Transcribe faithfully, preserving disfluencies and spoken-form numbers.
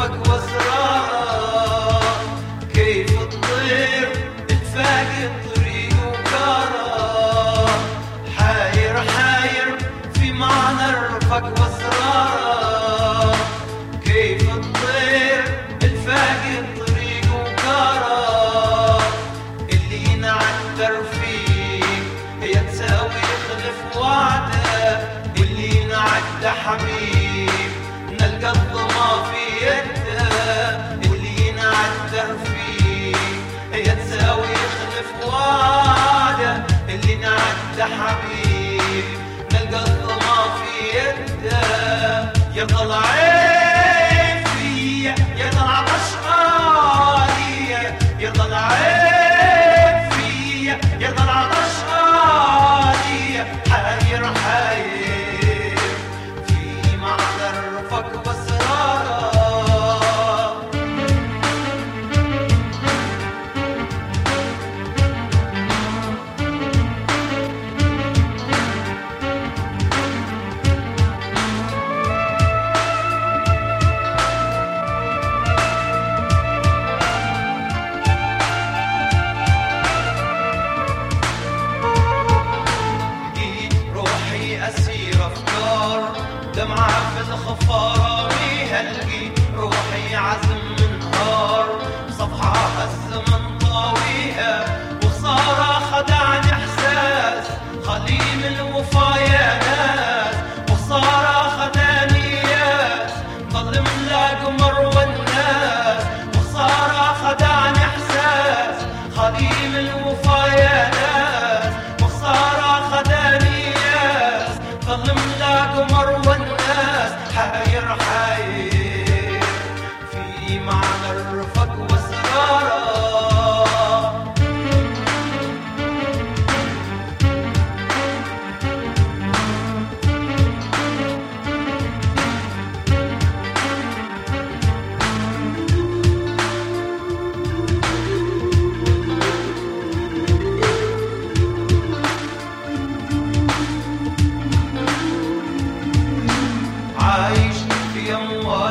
رفق واسراره، كيف الطير تفاقد طريق وكاره، حاير حاير في معنى الرفق واسراره، كيف الطير الفاقد طريق وكاره، اللي ينعتر فيه هي تساوي يخلف وعده، اللي ينعد حبيب نلقى الظما في يده، اللي ينعتر فيه هي تساوي يخلف وعده، اللي نعد حبيب نلقى الظما في يده، يظل عين فيا يظل عطش غالية، يظل عين فيا يظل عطش غالية، حاير حاير في معنى الرفق واسراره. أسير أفكار دمعة في الخفارة بيها لقيت روحي عزم منهار، صفحة الزمن طاويها وخسارة خدعني إحساس خليل الوفا يا ناس، وخسارة خداني ياس ضل ملا قمر والناس، وخسارة خدعني إحساس خليل الوفا يا ناس، وخسارة خداني ظل ملا قمر والناس، حاير حاير في معنى الرفق واسراره. عايش في أموال